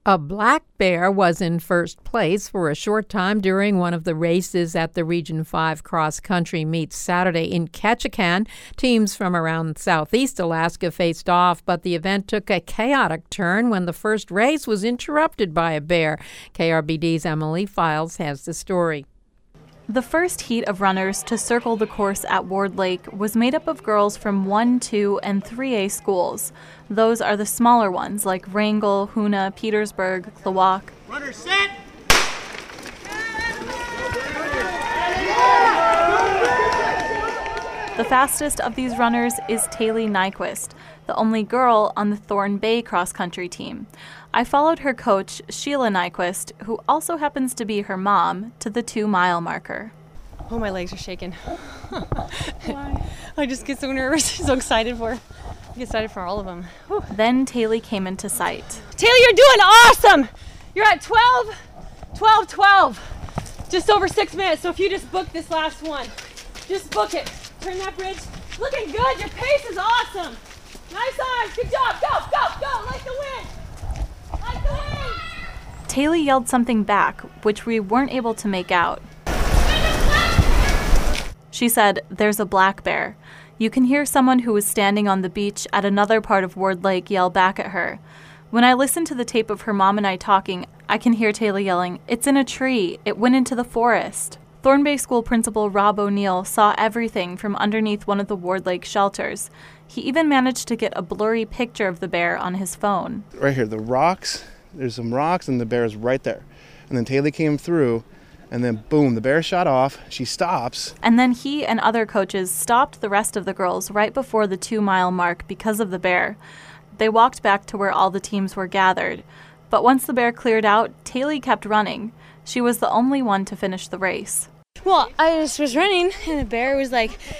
A black bear was in first place for a short time during one of the races at the Region 5 cross-country meets Saturday in Ketchikan. Teams from around southeast Alaska faced off, but the event took a chaotic turn when the first race was interrupted by a bear. KRBD's Emily Files has the story. The first heat of runners to circle the course at Ward Lake was made up of girls from 1, 2, and 3A schools. Those are the smaller ones like Wrangell, Hoonah, Petersburg, Klawock. Runner set! The fastest of these runners is Taylor Nyquist, the only girl on the Thorn Bay cross-country team. I followed her coach, Sheila Nyquist, who also happens to be her mom, to the 2-mile marker. Oh, my legs are shaking. Why? I just get so nervous, so excited for all of them. Whew. Then Taylor came into sight. Taylor, you're doing awesome! You're at 12. Just over 6 minutes, so if you just book this last one, just book it. Turn that bridge. Looking good, your pace is awesome. Nice eyes, good job, go, like the wind. Taylor yelled something back, which we weren't able to make out. She said, "There's a black bear." You can hear someone who was standing on the beach at another part of Ward Lake yell back at her. When I listen to the tape of her mom and I talking, I can hear Taylor yelling, "It's in a tree. It went into the forest." Thorn Bay School Principal Rob O'Neill saw everything from underneath one of the Ward Lake shelters. He even managed to get a blurry picture of the bear on his phone. Right here, the rocks, there's some rocks and the bear is right there. And then Taylor came through and then boom, the bear shot off, she stops. And then he and other coaches stopped the rest of the girls right before the 2-mile mark because of the bear. They walked back to where all the teams were gathered. But once the bear cleared out, Taylor kept running. She was the only one to finish the race. Well, I just was running, and the bear was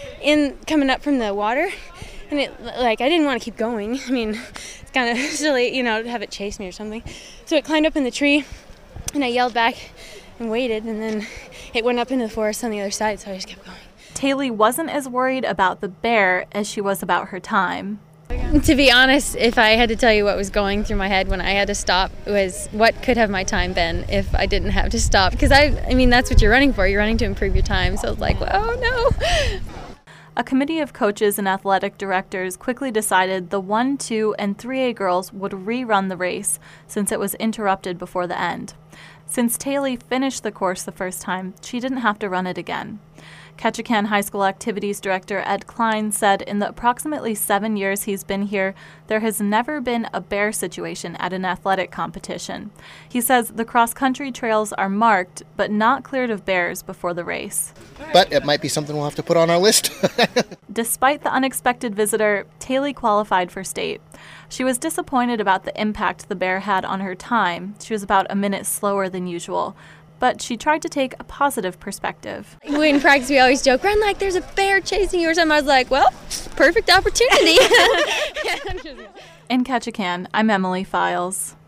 coming up from the water, and I didn't want to keep going. I mean, it's kind of silly, to have it chase me or something. So it climbed up in the tree, and I yelled back and waited, and then it went up into the forest on the other side, so I just kept going. Taylor wasn't as worried about the bear as she was about her time. To be honest, if I had to tell you what was going through my head when I had to stop, it was what could have my time been if I didn't have to stop. Because I mean, that's what you're running for. You're running to improve your time. So it's like, oh no. A committee of coaches and athletic directors quickly decided the 1, 2, and 3A girls would rerun the race since it was interrupted before the end. Since Taylor finished the course the first time, she didn't have to run it again. Ketchikan High School Activities Director Ed Klein said in the approximately 7 years he's been here, there has never been a bear situation at an athletic competition. He says the cross-country trails are marked, but not cleared of bears before the race. But it might be something we'll have to put on our list. Despite the unexpected visitor, Taylor qualified for state. She was disappointed about the impact the bear had on her time. She was about a minute slower than usual. But she tried to take a positive perspective. In practice, we always joke, run like there's a bear chasing you or something. I was like, well, perfect opportunity. In Ketchikan, I'm Emily Files.